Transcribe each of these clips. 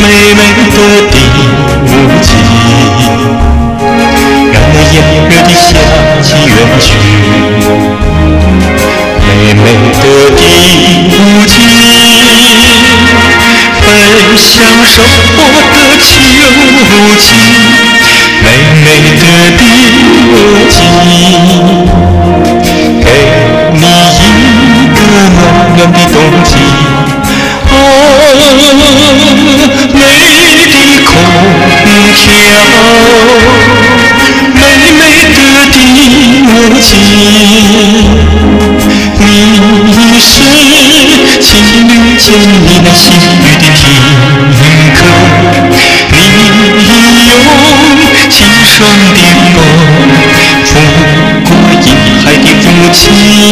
美美的第五季，让那炎热的夏季远去。美美的第五季，分享生活的秋季。美美的第五季，给你一个暖暖的冬季。美丽的空调，美美的第五季，你是情侣间你那心语的听课，你用清爽的风拂过银海的父亲。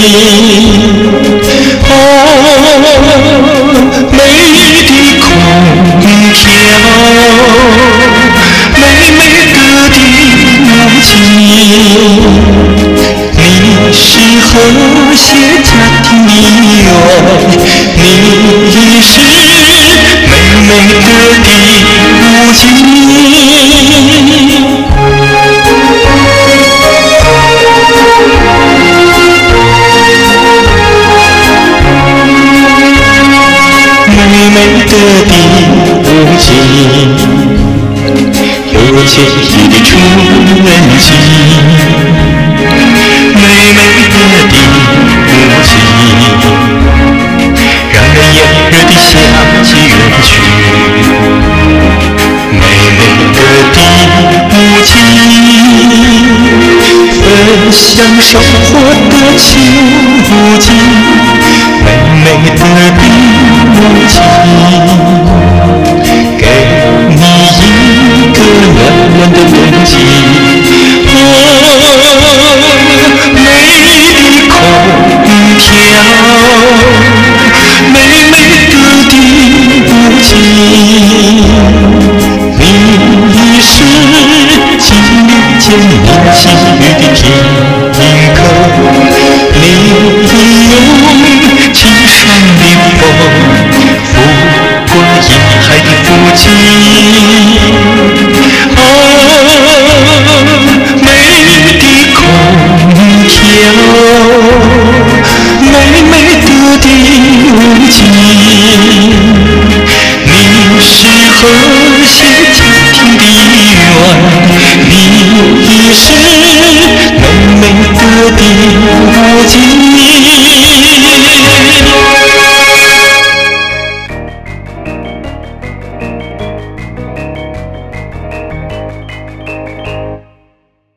美丽的空调，美美的第五季，你是和谐家庭的愿，你是美美的第五季。美美的第五季，有惬意的春季。美美的第五季，让那炎热的夏季远去。美美的第五季，分享生活的秋季。美美的第五季，给你一个暖暖的冬季。美丽的空调，美美的第五季，你是情侣间你心语的听课，你用清爽的风拂过银海的父亲。美丽的空调，美美的第五季，你是和谐家